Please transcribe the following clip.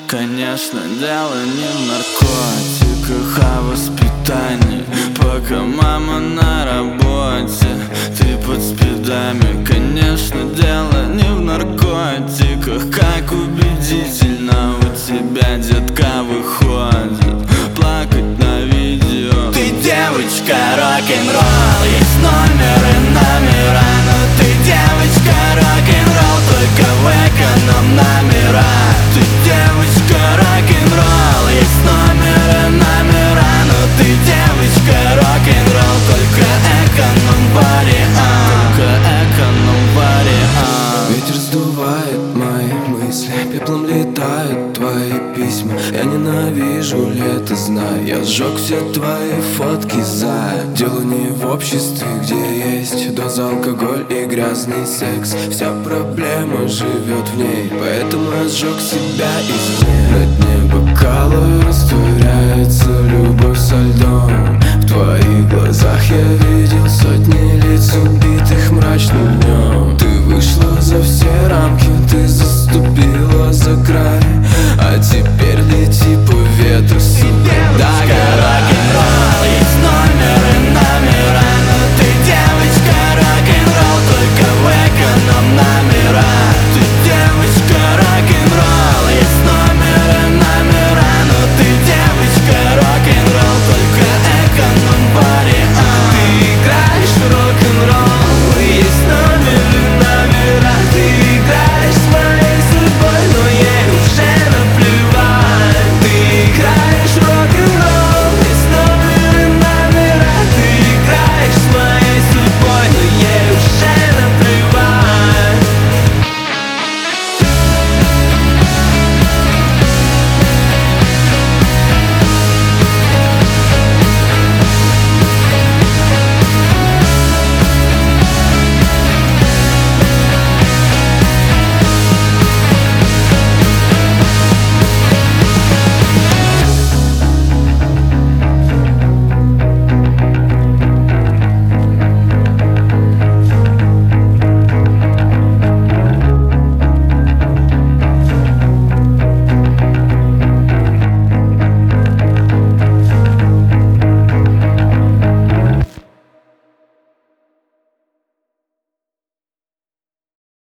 Конечно, дело не в наркотиках, а в воспитании. Пока мама на работе, ты под спидами. Конечно, дело не в наркотиках. Как убедительно у тебя, детка, выходит плакать на видео. Ты девочка рок-н-ролл, есть номеры, номера. Но ты девочка рок-н-ролл, только в эконом-номера. Ты девочка рок-н-ролл, есть номеры, номера. Но ты девочка рок-н-ролл, только эконом-вариант. Только эконом-вариант. Ветер сдувает мои мысли, пеплом летают твои письма. Я ненавижу лето, знаю, я сжег все твои фотки за. Дело не в обществе, где есть доза, алкоголь и грязный секс. Вся проблема живет в ней, поэтому я сжег себя извне. На дне бокала растворяется любовь со льдом. В твоих глазах я видел сотни лиц, убитых мрачным днем. Ты вышла за все рамки, ты за